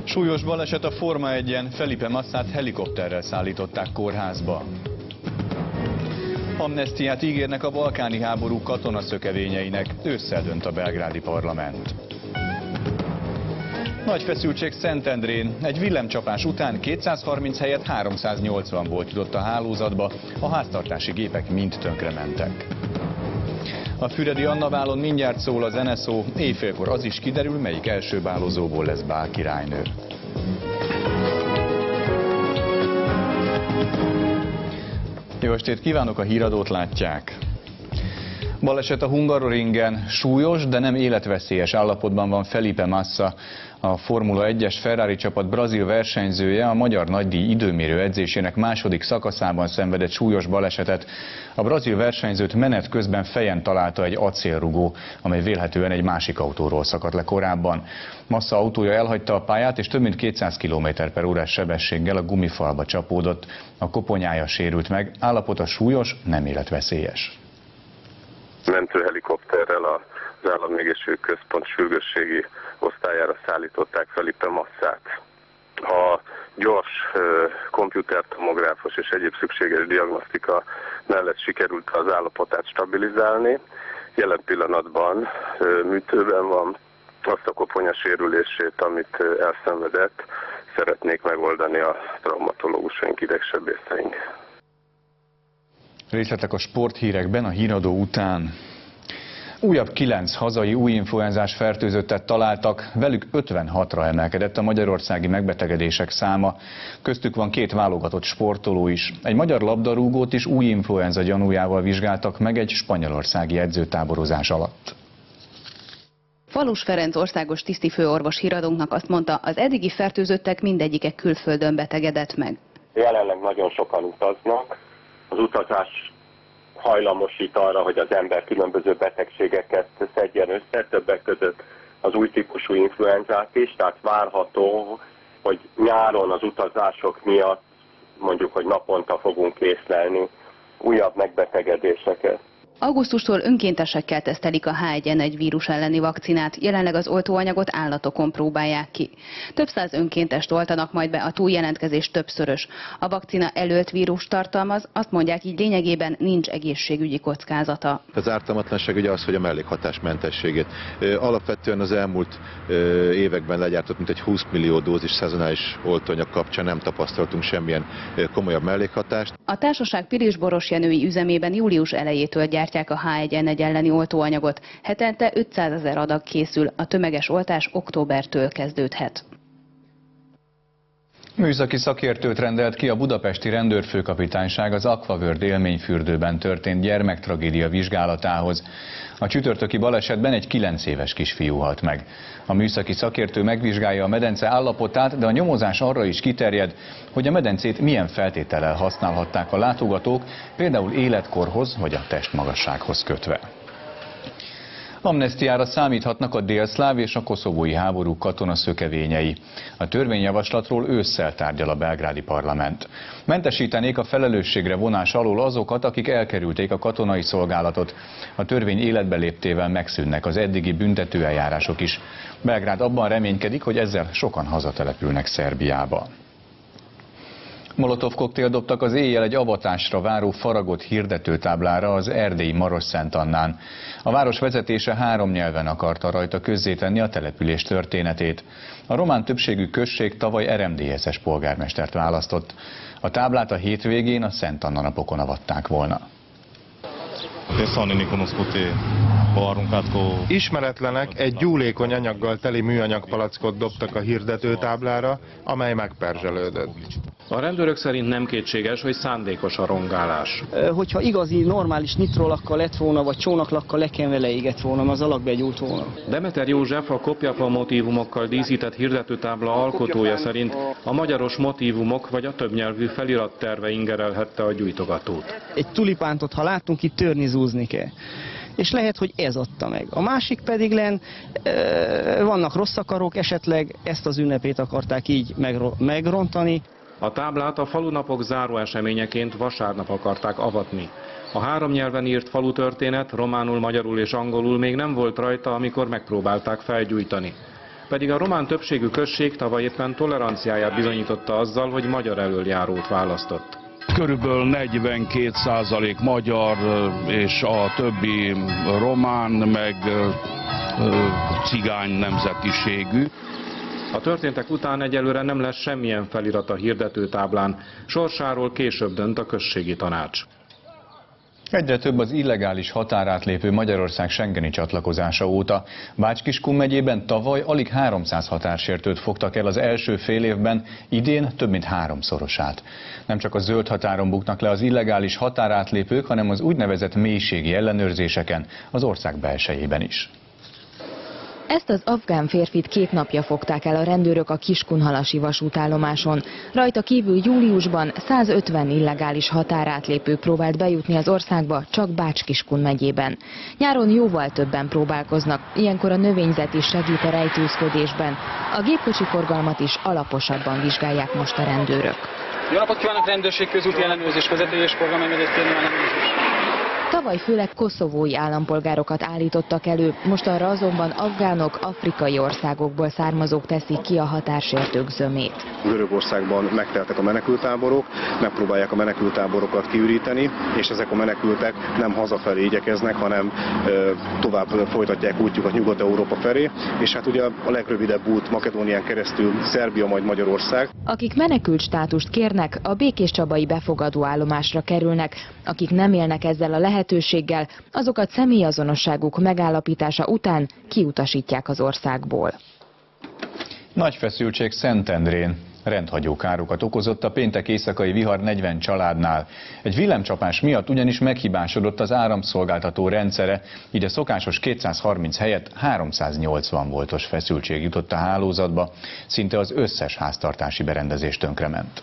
Súlyos baleset a Forma 1-en, Felipe Massát helikopterrel szállították kórházba. Amnesztiát ígérnek a balkáni háború katonaszökevényeinek, ősszel dönt a belgrádi parlament. Nagy feszültség Szentendrén, egy villámcsapás után 230 helyett 380 volt jutott a hálózatba, a háztartási gépek mind tönkrementek. A Füredi Annaválon mindjárt szól a zeneszó, éjfélkor az is kiderül, melyik első bálozóból lesz bál királynő. Jó estét kívánok, a híradót látják. Baleset a Hungaroringen, súlyos, de nem életveszélyes állapotban van Felipe Massa. A Formula 1-es Ferrari csapat brazil versenyzője a magyar nagydíj időmérő edzésének második szakaszában szenvedett súlyos balesetet. A brazil versenyzőt menet közben fejen találta egy acélrugó, amely vélhetően egy másik autóról szakadt le korábban. Massa autója elhagyta a pályát, és több mint 200 km/órás sebességgel a gumifalba csapódott. A koponyája sérült meg, állapota súlyos, nem életveszélyes. Mentőhelikopterrel az Államégészségügyi Központ sürgősségi osztályára szállították Felipe Massát. A gyors komputertomográfos és egyéb szükséges diagnosztika mellett sikerült az állapotát stabilizálni. Jelen pillanatban műtőben van, azt a koponya sérülését, amit elszenvedett, szeretnék megoldani a traumatológusaink, idegsebészeink. Részletek a sporthírekben a híradó után. Újabb 9 hazai új influenzás fertőzöttet találtak, velük 56-ra emelkedett a magyarországi megbetegedések száma. Köztük van 2 válogatott sportoló is. Egy magyar labdarúgót is új influenza gyanújával vizsgáltak meg egy spanyolországi edzőtáborozás alatt. Falus Ferenc országos tisztifőorvos híradónknak azt mondta, az eddigi fertőzöttek mindegyike külföldön betegedett meg. Jelenleg nagyon sokan utaznak. Az utazás hajlamosít arra, hogy az ember különböző betegségeket szedjen össze, többek között az új típusú influenzát is, tehát várható, hogy nyáron az utazások miatt mondjuk, hogy naponta fogunk észlelni újabb megbetegedéseket. Augusztustól önkéntesekkel tesztelik a H1N1 vírus elleni vakcinát, jelenleg az oltóanyagot állatokon próbálják ki. Több száz önkéntest oltanak majd be, a túljelentkezés többszörös. A vakcina elölt vírus tartalmaz, azt mondják, így lényegében nincs egészségügyi kockázata. Az ártalmatlanság ugye az, hogy a mellékhatás mentességét. Alapvetően az elmúlt években legyártott mintegy 20 millió dózis szezonális oltóanyag kapcsán nem tapasztaltunk semmilyen komolyabb mellékhatást. A társaság Pilisboros Jenői üzemében július elejétől gyártják a H1N1 elleni oltóanyagot. Hetente 500 000 adag készül, a tömeges oltás októbertől kezdődhet. Műszaki szakértőt rendelt ki a budapesti rendőrfőkapitányság az Aquaworld élményfürdőben történt gyermektragédia vizsgálatához. A csütörtöki balesetben egy 9 éves kisfiú halt meg. A műszaki szakértő megvizsgálja a medence állapotát, de a nyomozás arra is kiterjed, hogy a medencét milyen feltétellel használhatták a látogatók, például életkorhoz vagy a testmagassághoz kötve. Amnesztiára számíthatnak a délszláv és a koszovói háború katonaszökevényei. A törvényjavaslatról ősszel tárgyal a belgrádi parlament. Mentesítenék a felelősségre vonás alól azokat, akik elkerülték a katonai szolgálatot. A törvény életbe léptével megszűnnek az eddigi büntetőeljárások is. Belgrád abban reménykedik, hogy ezzel sokan hazatelepülnek Szerbiába. Molotov koktélt dobtak az éjjel egy avatásra váró faragott hirdetőtáblára az erdélyi Marosszentannán. A város vezetése 3 nyelven akarta rajta közzétenni a település történetét. A román többségű község tavaly RMDSZ-es polgármestert választott. A táblát a hétvégén a Szent Anna napokon avatták volna. Ismeretlenek egy gyúlékony anyaggal teli műanyagpalackot dobtak a hirdetőtáblára, amely megperzselődött. A rendőrök szerint nem kétséges, hogy szándékos a rongálás. Hogyha igazi, normális nitrolakkal lett volna, vagy csónaklakkal lekenve leégett volna, az alakba gyújt volna. Demeter József, a kopjafa motívumokkal díszített hirdetőtábla alkotója szerint a magyaros motívumok vagy a többnyelvű felirat terve ingerelhette a gyújtogatót. Egy tulipántot, ha látunk, itt törni, zúzni kell. És lehet, hogy ez adta meg. A másik pedig vannak rossz akarók, esetleg ezt az ünnepét akarták így megrontani. A táblát a falunapok záró eseményeként vasárnap akarták avatni. A 3 nyelven írt falutörténet, románul, magyarul és angolul még nem volt rajta, amikor megpróbálták felgyújtani. pedig a román többségű község tavaly éppen toleranciáját bizonyította azzal, hogy magyar elöljárót választott. Körülbelül 42% magyar, és a többi román, meg cigány nemzetiségű. A történtek után egyelőre nem lesz semmilyen felirat a hirdetőtáblán, sorsáról később dönt a községi tanács. Egyre több az illegális határátlépő Magyarország schengeni csatlakozása óta. Bács-Kiskun megyében tavaly alig 300 határsértőt fogtak el az első fél évben, idén több mint 3-szorosát. Nem csak a zöld határon buknak le az illegális határátlépők, hanem az úgynevezett mélységi ellenőrzéseken, az ország belsejében is. Ezt az afgán férfit 2 napja fogták el a rendőrök a Kiskunhalasi vasútállomáson. Rajta kívül júliusban 150 illegális határátlépő próbált bejutni az országba csak Bács-Kiskun megyében. Nyáron jóval többen próbálkoznak, ilyenkor a növényzet is segít a rejtőzködésben. A gépkocsi forgalmat is alaposabban vizsgálják most a rendőrök. Jó napot kívánok, rendőrség, közúti ellenőrzés, vezető és forgalomengedélyt kérni ellenőrzés. Tavaly főleg koszovói állampolgárokat állítottak elő, mostanra azonban afgánok, afrikai országokból származók teszik ki a határsértők zömét. Görögországban megteltek a menekülttáborok, megpróbálják a menekülttáborokat kiüríteni, és ezek a menekültek nem hazafelé igyekeznek, hanem tovább folytatják útjukat Nyugat-Európa felé, és hát ugye a legrövidebb út Makedónián keresztül Szerbia, majd Magyarország. Akik menekült státust kérnek, a Békéscsabai befogadó állomásra kerülnek, akik nem élnek ezzel a lehetőséggel, azokat személyazonosságuk megállapítása után kiutasítják az országból. Nagy feszültség Szentendrén. Rendhagyó károkat okozott a péntek éjszakai vihar 40 családnál. Egy villámcsapás miatt ugyanis meghibásodott az áramszolgáltató rendszere, így a szokásos 230 helyett 380 voltos feszültség jutott a hálózatba, szinte az összes háztartási berendezés tönkrement.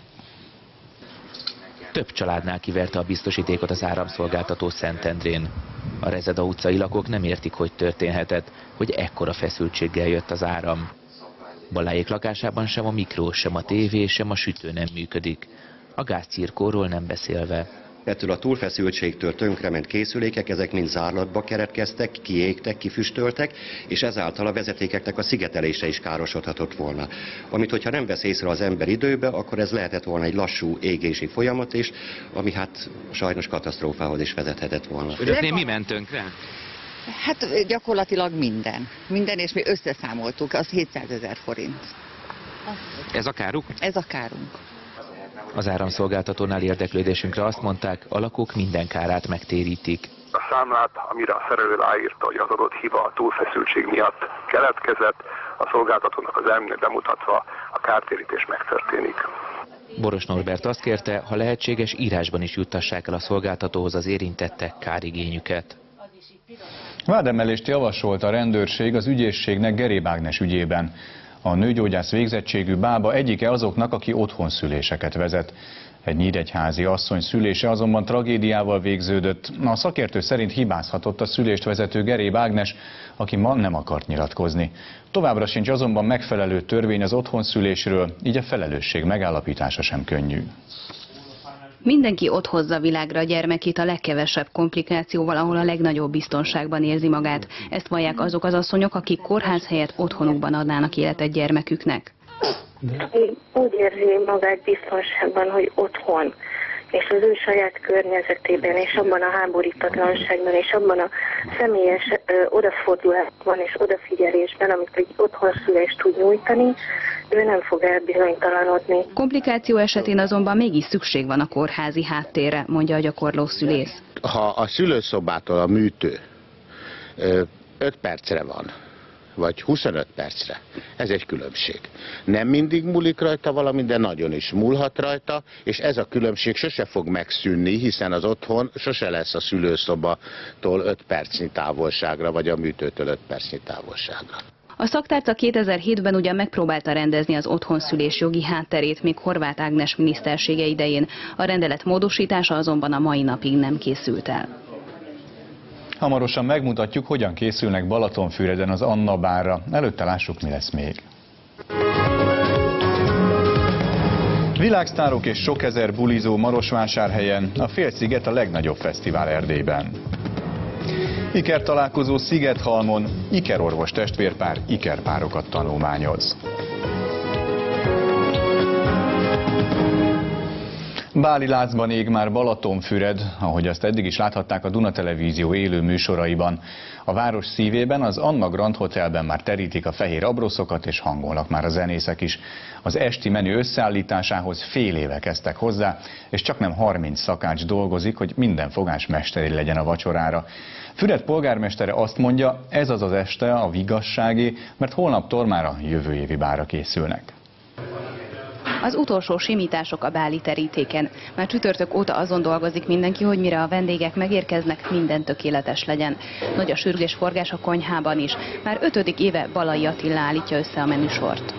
Több családnál kiverte a biztosítékot az áramszolgáltató Szentendrén. A Rezeda utcai lakók nem értik, hogy történhetett, hogy ekkora feszültséggel jött az áram. Baláék lakásában sem a mikró, sem a tévé, sem a sütő nem működik. A gázcirkóról nem beszélve. Ettől a túlfeszültségtől tönkrement készülékek, ezek mind zárlatba keretkeztek, kiégtek, kifüstöltek, és ezáltal a vezetékeknek a szigetelése is károsodhatott volna. Amit, hogyha nem vesz észre az ember időbe, akkor ez lehetett volna egy lassú égési folyamat is, ami hát sajnos katasztrófához is vezethetett volna. Önöknél mi ment tönkre? Hát gyakorlatilag minden. Minden, és mi összeszámoltuk, az 700 000 forint. Ez a káruk? Ez a kárunk. Az áramszolgáltatónál érdeklődésünkre azt mondták, a lakók minden kárát megtérítik. A számlát, amire a szerelő ráírta, hogy az adott hiba a túlfeszültség miatt keletkezett, a szolgáltatónak az elmének bemutatva a kártérítés megtörténik. Boros Norbert azt kérte, ha lehetséges, írásban is juttassák el a szolgáltatóhoz az érintettek kárigényüket. Vádemelést javasolt a rendőrség az ügyészségnek Geréb Ágnes ügyében. A nőgyógyász végzettségű bába egyike azoknak, aki otthonszüléseket vezet. Egy nyíregyházi asszony szülése azonban tragédiával végződött. A szakértő szerint hibázhatott a szülést vezető Geréb Ágnes, aki ma nem akart nyilatkozni. Továbbra sincs azonban megfelelő törvény az otthonszülésről, így a felelősség megállapítása sem könnyű. Mindenki ott hozza világra a gyermekét a legkevesebb komplikációval, ahol a legnagyobb biztonságban érzi magát. Ezt vallják azok az asszonyok, akik kórház helyett otthonukban adnának életet gyermeküknek. Úgy érzi magát biztonságban, hogy otthon, és az ő saját környezetében, és abban a háborítatlanságban, és abban a személyes odafordulásban és odafigyelésben, amit egy otthonszülés tud nyújtani, ő nem fog elbizonytalanodni. Komplikáció esetén azonban mégis szükség van a kórházi háttérre, mondja a gyakorló szülész. Ha a szülőszobától a műtő 5 percre van, vagy 25 percre, ez egy különbség. Nem mindig múlik rajta valami, de nagyon is múlhat rajta, és ez a különbség sose fog megszűnni, hiszen az otthon sose lesz a szülőszobatól 5 percnyi távolságra, vagy a műtőtől 5 percnyi távolságra. A szaktárca 2007-ben ugyan megpróbálta rendezni az otthonszülés jogi hátterét még Horváth Ágnes minisztersége idején. A rendelet módosítása azonban a mai napig nem készült el. Hamarosan megmutatjuk, hogyan készülnek Balatonfüreden az Anna bárra. Előtte lássuk, mi lesz még. Világsztárok és sok ezer bulizó Marosvásárhelyen, a Félsziget a legnagyobb fesztivál Erdélyben. Ikertalálkozó Szigethalmon, ikerorvos testvérpár ikerpárokat tanulmányoz. Báli láncban ég már Balatonfüred, ahogy azt eddig is láthatták a Duna Televízió élő műsoraiban. A város szívében, az Anna Grand Hotelben már terítik a fehér abroszokat, és hangolnak már a zenészek is. Az esti menü összeállításához fél éve kezdtek hozzá, és csaknem 30 szakács dolgozik, hogy minden fogás mesteri legyen a vacsorára. Füred polgármestere azt mondja, ez az az este a vigasságé, mert holnaptól már a jövő évi bára készülnek. Az utolsó simítások a báli terítéken. Már csütörtök óta azon dolgozik mindenki, hogy mire a vendégek megérkeznek, minden tökéletes legyen. Nagy a sürgés forgás a konyhában is. Már 5. éve Balai Attila állítja össze a menüsort.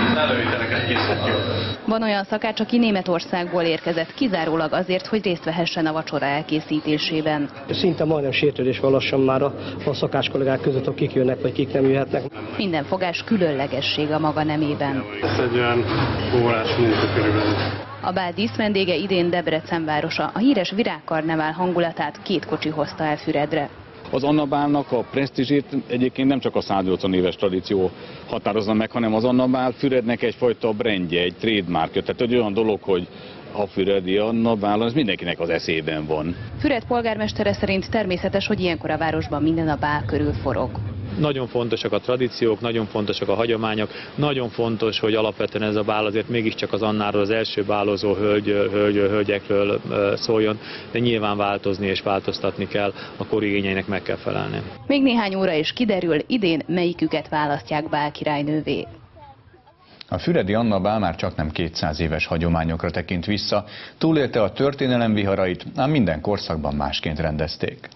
Van olyan szakács, aki Németországból érkezett, kizárólag azért, hogy részt vehessen a vacsora elkészítésében. Szinte majdnem sértődés van lassan már a szakács kollégák között, hogy kik jönnek, vagy kik nem jöhetnek. Minden fogás különlegesség a maga nemében. Ez egy olyan órás munka körülbelül. A bál díszvendége idén Debrecen városa. A híres virágkarnevál hangulatát 2 kocsi hozta el Füredre. Az Anna Bálnak a presztízsét egyébként nem csak a 180 éves tradíció határozza meg, hanem az Anna Bál Fürednek egyfajta brandje, egy trademarkja. Tehát egy olyan dolog, hogy a füredi Anna Bál, az mindenkinek az eszében van. Füred polgármestere szerint természetes, hogy ilyenkor a városban minden a bál körül forog. Nagyon fontosak a tradíciók, nagyon fontosak a hagyományok, nagyon fontos, hogy alapvetően ez a bál azért mégiscsak az Annáról, az első bálozó hölgyekről szóljon, de nyilván változni és változtatni kell, a kor igényeinek meg kell felelni. Még néhány óra is kiderül, idén melyiküket választják bálkirálynővé. A füredi Anna Bál már csaknem 200 éves hagyományokra tekint vissza, túlélte a történelem viharait, ám minden korszakban másként rendezték.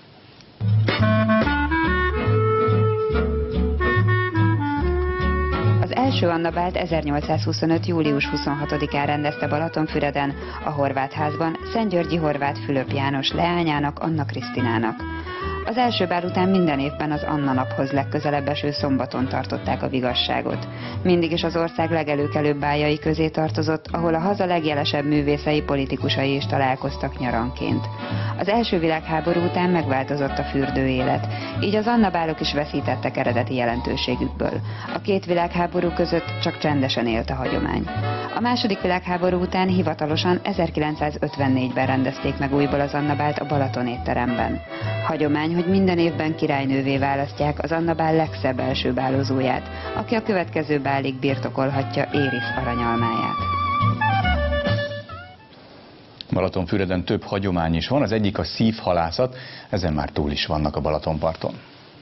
Az első Anna Bált 1825. július 26-án rendezte Balatonfüreden, a Horváth házban Szentgyörgyi Horváth Fülöp János leányának, Anna Krisztinának. Az első bál után minden évben az Anna naphoz legközelebb eső szombaton tartották a vigasságot. Mindig is az ország legelőkelőbb báljai közé tartozott, ahol a haza legjelesebb művészei, politikusai is találkoztak nyaranként. Az első világháború után megváltozott a fürdőélet, így az Anna bálok is veszítettek eredeti jelentőségükből. A 2 világháború között csak csendesen élt a hagyomány. A második világháború után hivatalosan 1954-ben rendezték meg újból az Anna Bált a Balaton étteremben. Hagyomány, hogy minden évben királynővé választják az Anna Bál legszebb első bálozóját, aki a következő bálig birtokolhatja Éris aranyalmáját. Balatonfüreden több hagyomány is van, az egyik a szívhalászat, ezen már túl is vannak a Balatonparton.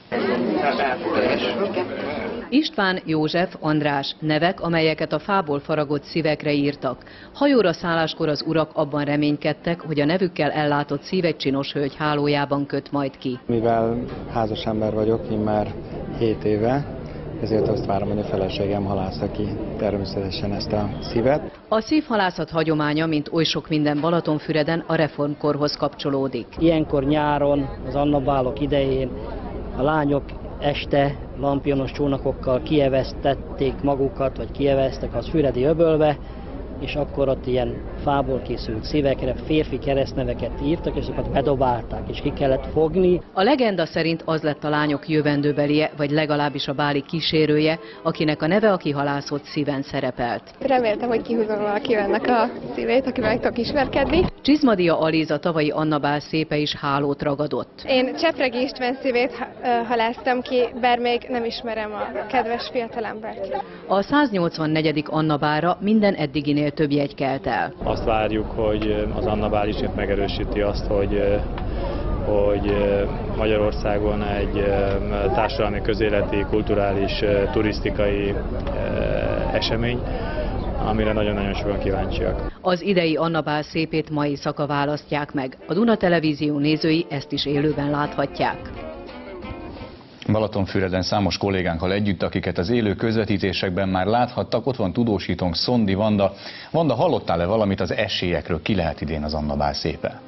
István, József, András nevek, amelyeket a fából faragott szívekre írtak. Hajóra szálláskor az urak abban reménykedtek, hogy a nevükkel ellátott szív egy csinos hölgy hálójában köt majd ki. Mivel házas ember vagyok, én már 7 éve, ezért azt várom, hogy a feleségem halásza ki természetesen ezt a szívet. A szívhalászat hagyománya, mint oly sok minden Balatonfüreden, a reformkorhoz kapcsolódik. Ilyenkor nyáron, az Anna Bálok idején a lányok este lampionos csónakokkal kieveztették magukat, vagy kieveztek az füredi öbölbe, és akkor ott ilyen fából készült szívekre férfi keresztneveket írtak, és azokat bedobálták, és ki kellett fogni. A legenda szerint az lett a lányok jövendőbelie, vagy legalábbis a báli kísérője, akinek a neve a kihalászott szíven szerepelt. Reméltem, hogy kihúzom valakivel ennek a szívét, akivel meg tudok ismerkedni. Csizmadia Alíza tavalyi Anna Bál szépe is hálót ragadott. Én Csepregi István szívét haláztam ki, bár még nem ismerem a kedves fiatalembert. A 184. Anna Bálra minden eddiginél több jegy kelt el. Azt várjuk, hogy az Anna Bál ismét megerősíti azt, hogy Magyarországon egy társadalmi, közéleti, kulturális, turisztikai esemény, amire nagyon-nagyon sokan kíváncsiak. Az idei Anna Bál szépét mai szaka választják meg. A Duna Televízió nézői ezt is élőben láthatják. Balatonfüreden számos kollégánkkal együtt, akiket az élő közvetítésekben már láthattak, ott van tudósítónk Szondi Vanda. Vanda, hallottál-e valamit az esélyekről, ki lehet idén az Anna Bál szépe?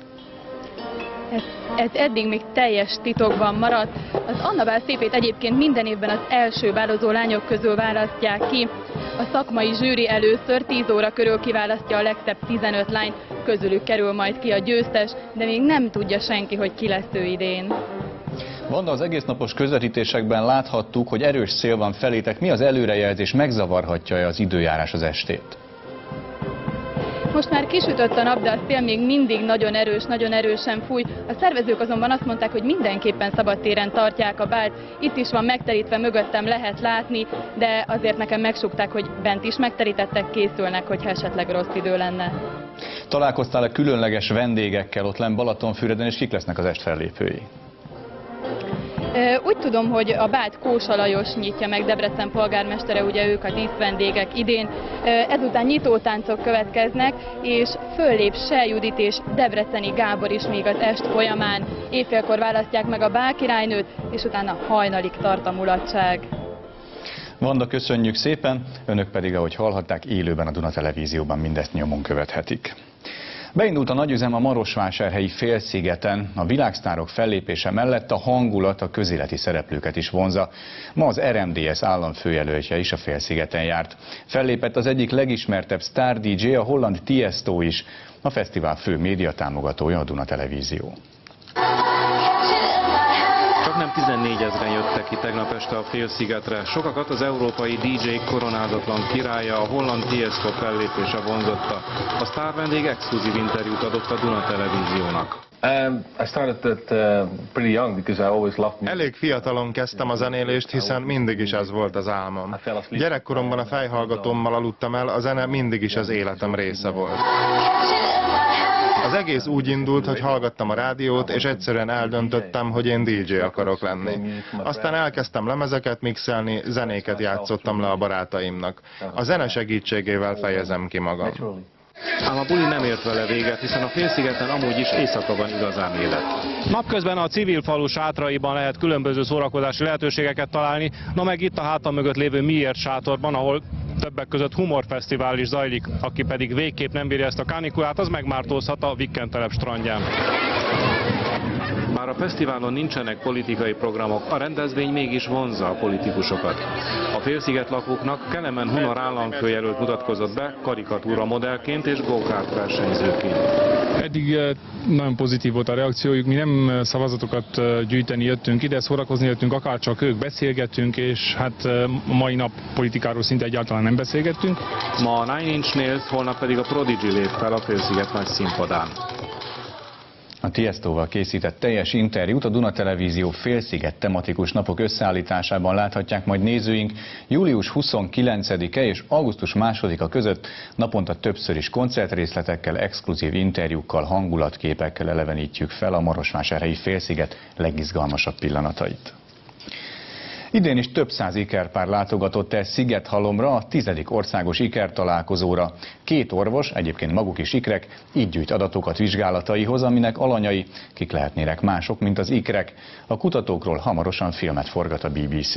Ez eddig még teljes titokban maradt. Az Anna Bál szépét egyébként minden évben az első bálozó lányok közül választják ki. A szakmai zsűri először 10 óra körül kiválasztja a legszebb 15 lányt, közülük kerül majd ki a győztes, de még nem tudja senki, hogy ki lesz ő idén. Vanda, az egésznapos közvetítésekben láthattuk, hogy erős szél van felétek. Mi az előrejelzés, megzavarhatja-e az időjárás az estét? Most már kisütött a nap, de a szél még mindig nagyon erős, nagyon erősen fúj. A szervezők azonban azt mondták, hogy mindenképpen szabadtéren tartják a bált. Itt is van megterítve, mögöttem lehet látni, de azért nekem megsúgták, hogy bent is megterítettek, készülnek, hogyha esetleg rossz idő lenne. Találkoztál-e különleges vendégekkel ott lenn Balatonfüreden, és kik lesznek az est fellépői? Úgy tudom, hogy a bált Kósa Lajos nyitja meg, Debrecen polgármestere, ugye ők a díszvendégek idén. Ezután nyitótáncok következnek, és föllép Se Judit és Debreceni Gábor is még az est folyamán. Éjfélkor választják meg a bálkirálynőt, és utána hajnalig tart a mulatság. Vanda, köszönjük szépen, önök pedig, ahogy hallhatták, élőben a Duna Televízióban mindezt nyomon követhetik. Beindult a nagyüzem a Marosvásárhelyi félszigeten. A világsztárok fellépése mellett a hangulat a közéleti szereplőket is vonzza. Ma az RMDS államfőjelöltje is a félszigeten járt. Fellépett az egyik legismertebb sztár DJ, a holland Tiesto is. A fesztivál fő médiatámogatója a Duna Televízió. Csaknem 14 000-en jöttek ki tegnap este a félszigetre. Sokakat az európai DJ koronázatlan királya, a holland Tiesto fellépése vonzotta. A sztárvendég exkluzív interjút adott a Duna Televíziónak. Elég fiatalon kezdtem a zenélést, hiszen mindig is ez volt az álmom. Gyerekkoromban a fejhallgatómmal aludtam el, a zene mindig is az életem része volt. Az egész úgy indult, hogy hallgattam a rádiót, és egyszerűen eldöntöttem, hogy én DJ akarok lenni. Aztán elkezdtem lemezeket mixelni, zenéket játszottam le a barátaimnak. A zene segítségével fejezem ki magam. Ám a buli nem ért vele véget, hiszen a félszigeten amúgy is éjszaka van igazán élet. Napközben a civil falu sátraiban lehet különböző szórakozási lehetőségeket találni, na meg itt a hátam mögött lévő Miért sátorban, ahol többek között humorfesztivál is zajlik, aki pedig végképp nem bírja ezt a kánikulát, az megmártózhat a Vikkentelep strandján. Bár a fesztiválon nincsenek politikai programok, a rendezvény mégis vonzza a politikusokat. A félsziget lakóknak Kelemen Hunor államfőjelölt mutatkozott be karikatúra modellként és go-kart versenyzőként. Eddig nagyon pozitív volt a reakciójuk, mi nem szavazatokat gyűjteni jöttünk ide, szórakozni jöttünk, akárcsak ők, beszélgettünk, és hát mai nap politikáról szinte egyáltalán nem beszélgettünk. Ma a Nine Inch Nails, holnap pedig a Prodigy lép fel a félsziget nagy színpadán. A Tiestoval készített teljes interjút a Duna Televízió félsziget tematikus napok összeállításában láthatják majd nézőink. Július 29-e és augusztus 2-a között naponta többször is koncertrészletekkel, exkluzív interjúkkal, hangulatképekkel elevenítjük fel a Marosvásárhelyi félsziget legizgalmasabb pillanatait. Idén is több száz ikerpár látogatott el Szigethalomra, a 10. országos ikertalálkozóra. 2 orvos, egyébként maguk is ikrek, így gyűjt adatokat vizsgálataihoz, aminek alanyai kik lehetnének mások, mint az ikrek. A kutatókról hamarosan filmet forgat a BBC.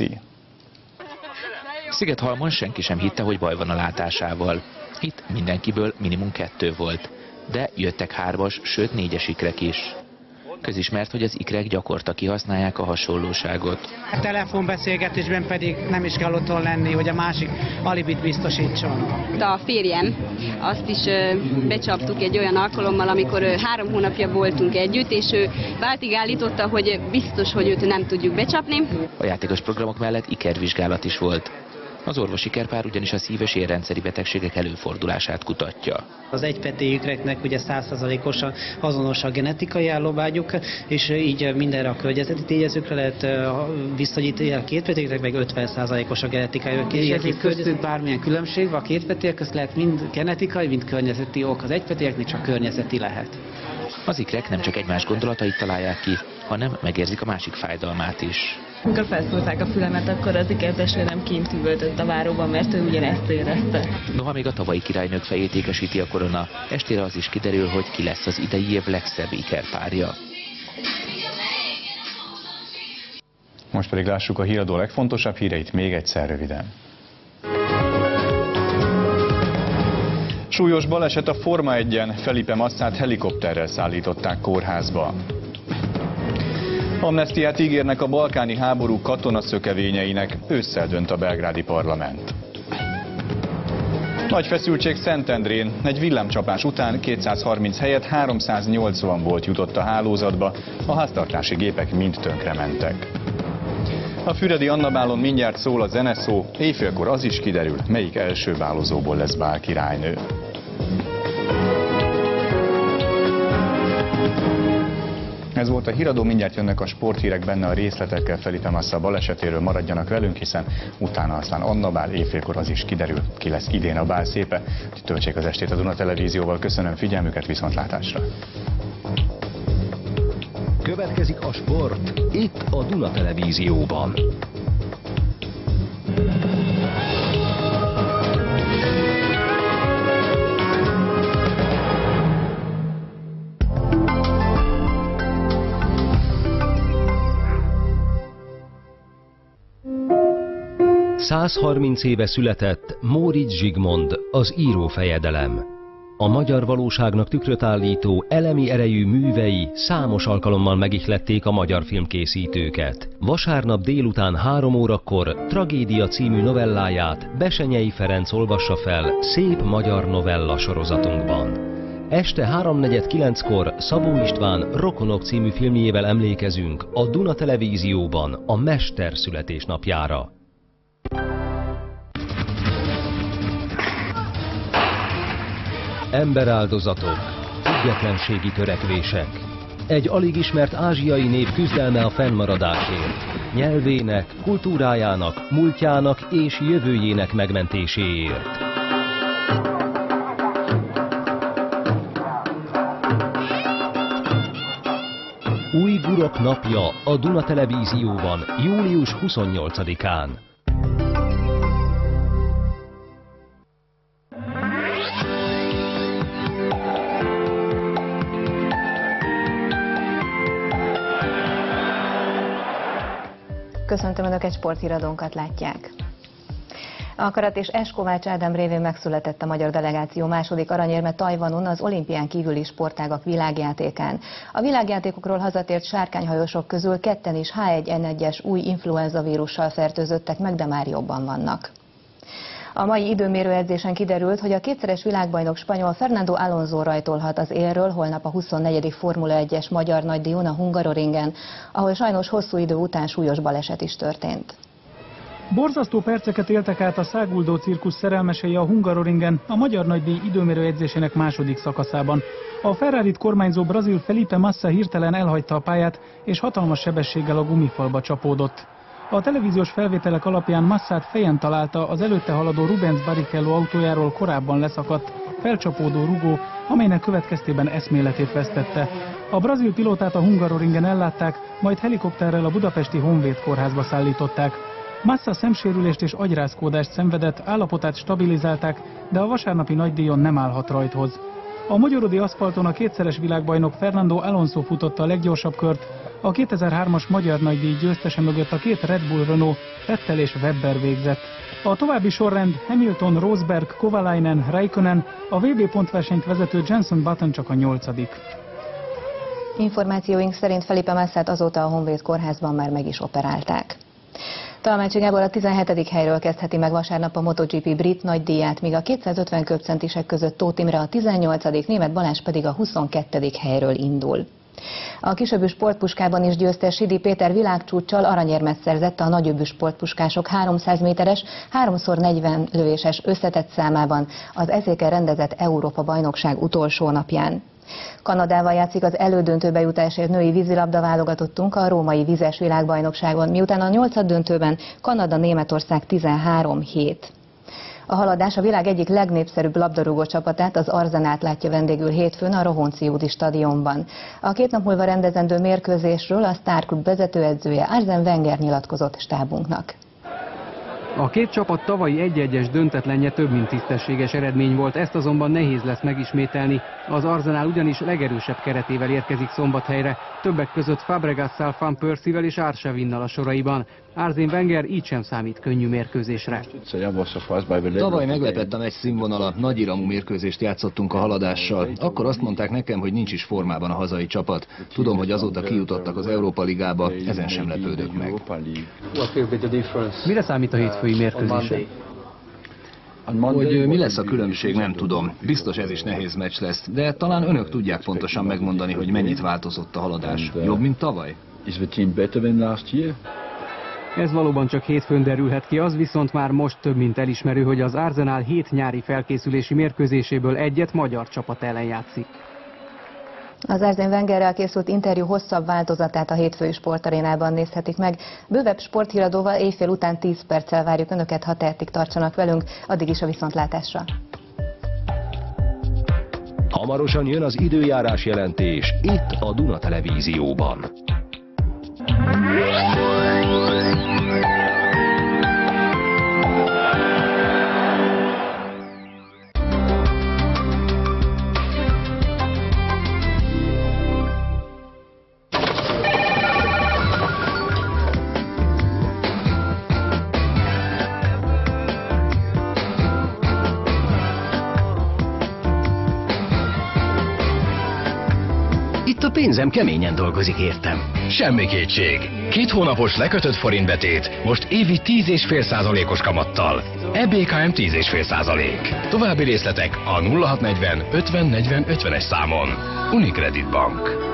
Szigethalmon senki sem hitte, hogy baj van a látásával. Itt mindenkiből minimum 2 volt, de jöttek 3-as, sőt 4-es ikrek is. Közismert, hogy az ikrek gyakorta kihasználják a hasonlóságot. A telefonbeszélgetésben pedig nem is kell otthon lenni, hogy a másik alibit biztosítson. A férjem, azt is becsaptuk egy olyan alkalommal, amikor 3 hónapja voltunk együtt, és ő váltig állította, hogy biztos, hogy őt nem tudjuk becsapni. A játékos programok mellett ikervizsgálat is volt. Az orvosi ikerpár ugyanis a szív- és érrendszeri betegségek előfordulását kutatja. Az egypetéjű ikreknek ugye 100%-osan azonos a genetikai állományuk, és így mindenre a környezeti tényezőkre lehet visszanyítani, a kétpetéjüknek meg 50%-os a genetikai. És ezért köztük bármilyen különbség van, a kétpetélyek közt lehet mind genetikai, mind környezeti ok, az egypetélyeknek csak környezeti lehet. Az ikrek nem csak egymás gondolatait találják ki, hanem megérzik a másik fájdalmát is. Amikor felszólták a fülemet, akkor az ikertestvérem kint üvöltött a váróban, mert ő ugyanezt érezte. Noha még a tavalyi királynők fejét ékesíti a korona, estére az is kiderül, hogy ki lesz az idei év legszebb ikerpárja. Most pedig lássuk a híradó legfontosabb híreit még egyszer röviden. Súlyos baleset a Forma 1-en, Felipe Massát helikopterrel szállították kórházba. Amnesztiát ígérnek a balkáni háború katonaszökevényeinek, ősszel dönt a belgrádi parlament. Nagy feszültség Szentendrén. Egy villámcsapás után 230 helyett 380 volt jutott a hálózatba, a háztartási gépek mind tönkrementek. A füredi Annabálon mindjárt szól a zeneszó, éjfélkor az is kiderül, melyik első bálozóból lesz bál királynő. Ez volt a híradó, mindjárt jönnek a sporthírek, benne a részletekkel. Felipe Massa balesetéről, maradjanak velünk, hiszen utána aztán Annabál, éjfélkor az is kiderül, ki lesz idén a bál szépe. Töltsék az estét a Duna Televízióval, köszönöm figyelmüket, viszontlátásra! Következik a sport, itt a Duna Televízióban. ...130 éve született Móricz Zsigmond, az írófejedelem. A magyar valóságnak tükröt állító elemi erejű művei számos alkalommal megihlették a magyar filmkészítőket. Vasárnap délután 3 órakor Tragédia című novelláját Bessenyei Ferenc olvassa fel Szép magyar novella sorozatunkban. Este 3:49-kor Szabó István Rokonok című filmjével emlékezünk a Duna Televízióban a Mester születésnapjára. Emberáldozatok, függetlenségi törekvések. Egy alig ismert ázsiai nép küzdelme a fennmaradásért, nyelvének, kultúrájának, múltjának és jövőjének megmentéséért. Ujgurok napja a Duna Televízióban július 28-án. Köszöntöm Önöket, sporthíradónkat látják. A Karat és S. Kovács Ádám révén megszületett a magyar delegáció második aranyérme Tajvanon az olimpián kívüli sportágak világjátékán. A világjátékokról hazatért sárkányhajósok közül ketten is H1N1-es új influenza vírussal fertőzöttek meg, de már jobban vannak. A mai időmérő edzésen kiderült, hogy a kétszeres világbajnok spanyol Fernando Alonso rajtolhat az élről holnap a 24. Formula 1-es magyar nagydíjon a Hungaroringen, ahol sajnos hosszú idő után súlyos baleset is történt. Borzasztó perceket éltek át a száguldó cirkusz szerelmesei a Hungaroringen a magyar nagydíj időmérő edzésének második szakaszában. A Ferrarit kormányzó brazil Felipe Massa hirtelen elhagyta a pályát, és hatalmas sebességgel a gumifalba csapódott. A televíziós felvételek alapján Massát fejen találta az előtte haladó Rubens Barrichello autójáról korábban leszakadt, felcsapódó rugó, amelynek következtében eszméletét vesztette. A brazil pilótát a Hungaroringen ellátták, majd helikopterrel a budapesti Honvéd kórházba szállították. Massa szemsérülést és agyrázkódást szenvedett, állapotát stabilizálták, de a vasárnapi nagydíjon nem állhat rajthoz. A magyarodi aszfalton a kétszeres világbajnok Fernando Alonso futotta a leggyorsabb kört, a 2003-as magyar nagydíj győztese mögött a két Red Bull Renault, Vettel és Webber végzett. A további sorrend Hamilton, Rosberg, Kovalainen, Räikkönen, a VB pontversenyt vezető Jenson Button csak a 8. Információink szerint Felipe Massát azóta a Honvéd kórházban már meg is operálták. Talmácsi Gábor a 17. helyről kezdheti meg vasárnap a MotoGP brit nagydíját, míg a 250 köbcentisek között Tóth Imre a 18., Németh Balázs pedig a 22. helyről indul. A kisöbbű sportpuskában is győztes Sidi Péter világcsúccsal aranyérmet szerzett a nagyöbbű sportpuskások 300 méteres, 3x40 lövéses összetett számában az ezéken rendezett Európa-bajnokság utolsó napján. Kanadával játszik az elődöntőbe jutásért női vízilabda válogatottunk a római vizes világbajnokságon, miután a 8. döntőben Kanada-Németország 13-7. A haladás a világ egyik legnépszerűbb labdarúgó csapatát, az Arzenát látja vendégül hétfőn a Rohonci-úti stadionban. A 2 nap múlva rendezendő mérkőzésről a Star Klub vezetőedzője Arsène Wenger nyilatkozott stábunknak. A két csapat tavalyi 1-1-es döntetlenje több mint tisztességes eredmény volt, ezt azonban nehéz lesz megismételni. Az Arsenal ugyanis legerősebb keretével érkezik Szombathelyre, többek között Fabregasszal, Van Persievel és Arsevinnal a soraiban. Arsène Wenger így sem számít könnyű mérkőzésre. Tavaly meglepett a meccs színvonala, nagyiramú mérkőzést játszottunk a haladással. Akkor azt mondták nekem, hogy nincs is formában a hazai csapat. Tudom, hogy azóta kijutottak az Európa Ligába, ezen sem lepődök meg. Mire számít a hétfői mérkőzésen? Hogy mi lesz a különbség, nem tudom. Biztos ez is nehéz meccs lesz, de talán önök tudják pontosan megmondani, hogy mennyit változott a haladás. Jobb, mint tavaly? Ez valóban csak hétfőn derülhet ki, az viszont már most több mint elismerő, hogy az Arsenal 7 nyári felkészülési mérkőzéséből egyet magyar csapat ellen játszik. Az Arsène Wengerrel készült interjú hosszabb változatát a hétfői sportarénában nézhetik meg. Bővebb sporthíradóval éjfél után 10 perccel várjuk Önöket, ha tehetik, tartsanak velünk, addig is a viszontlátásra. Hamarosan jön az időjárás jelentés itt a Duna Televízióban. Itt a pénzem keményen dolgozik, értem. Semmi kétség. 2 hónapos lekötött forintbetét most évi 10,5%-os kamattal. EBKM 10,5%. További részletek a 0640 50 40 50-es számon. Unicredit Bank.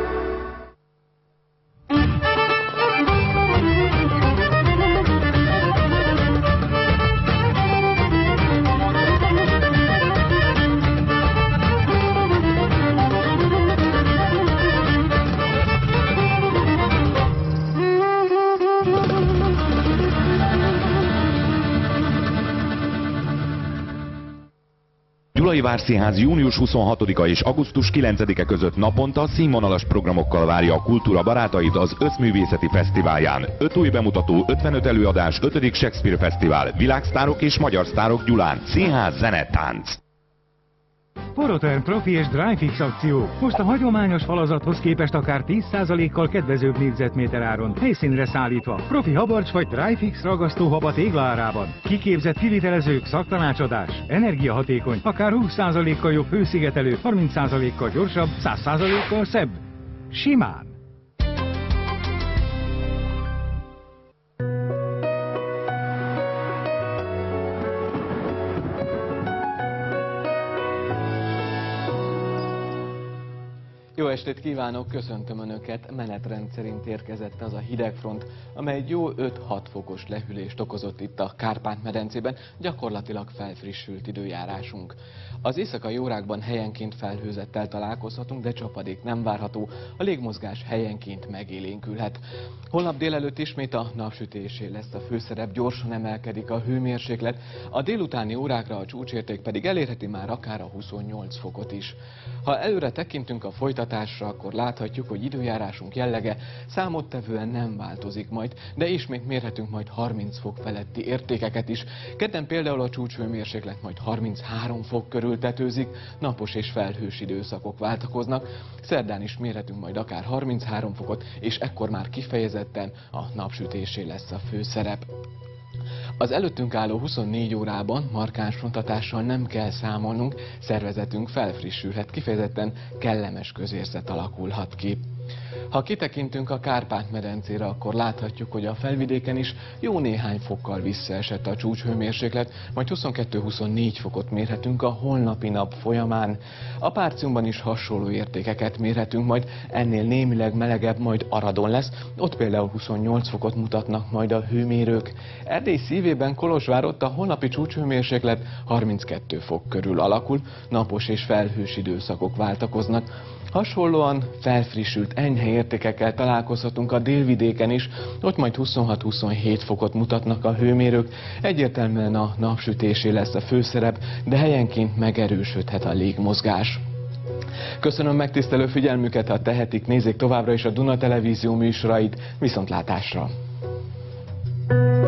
Gyulai Várszínház június 26-a és augusztus 9-e között naponta színvonalas programokkal várja a kultúra barátait az Összművészeti Fesztiválján. 5 új bemutató, 55 előadás, 5. Shakespeare Fesztivál, világsztárok és magyar sztárok Gyulán, színház, zene, tánc. Porotherm Profi és Dryfix akció. Most a hagyományos falazathoz képest akár 10%-kal kedvezőbb négyzetméter áron, helyszínre szállítva. Profi habarcs vagy Dryfix ragasztóhaba téglaárában. Kiképzett kivitelezők, szaktanácsadás, energiahatékony, akár 20%-kal jobb hőszigetelő, 30%-kal gyorsabb, 100%-kal szebb. Simán! Jó estét kívánok, köszöntöm Önöket! Menetrend szerint érkezett az a hidegfront, amely egy jó 5-6 fokos lehűlést okozott itt a Kárpát-medencében, gyakorlatilag felfrissült időjárásunk. Az éjszakai órákban helyenként felhőzettel találkozhatunk, de csapadék nem várható, a légmozgás helyenként megélénkülhet. Holnap délelőtt ismét a napsütésé lesz a főszerep, gyorsan emelkedik a hőmérséklet, a délutáni órákra a csúcsérték pedig elérheti már akár a 28 fokot is. Ha előre tekintünk a folytatásra, akkor láthatjuk, hogy időjárásunk jellege számottevően nem változik majd, de ismét mérhetünk majd 30 fok feletti értékeket is. Kedden például a csúcshőmérséklet majd 33 fok körül tetőzik, napos és felhős időszakok váltakoznak. Szerdán is mérhetünk majd akár 33 fokot, és ekkor már kifejezetten a napsütésé lesz a főszerep. Az előttünk álló 24 órában markáns frontatással nem kell számolnunk, szervezetünk felfrissülhet, kifejezetten kellemes közérzet alakulhat ki. Ha kitekintünk a Kárpát-medencére, akkor láthatjuk, hogy a felvidéken is jó néhány fokkal visszaesett a csúcshőmérséklet, majd 22-24 fokot mérhetünk a holnapi nap folyamán. A Párciumban is hasonló értékeket mérhetünk, majd ennél némileg melegebb, majd Aradon lesz, ott például 28 fokot mutatnak majd a hőmérők. Erdély szívében, Kolozsvár, ott a holnapi csúcshőmérséklet 32 fok körül alakul, napos és felhős időszakok váltakoznak. Hasonlóan felfrissült enyhe értékekkel találkozhatunk a délvidéken is, ott majd 26-27 fokot mutatnak a hőmérők, egyértelműen a napsütésé lesz a főszerep, de helyenként megerősödhet a légmozgás. Köszönöm megtisztelő figyelmüket, ha tehetik, nézzék továbbra is a Duna Televízió műsorait, viszontlátásra!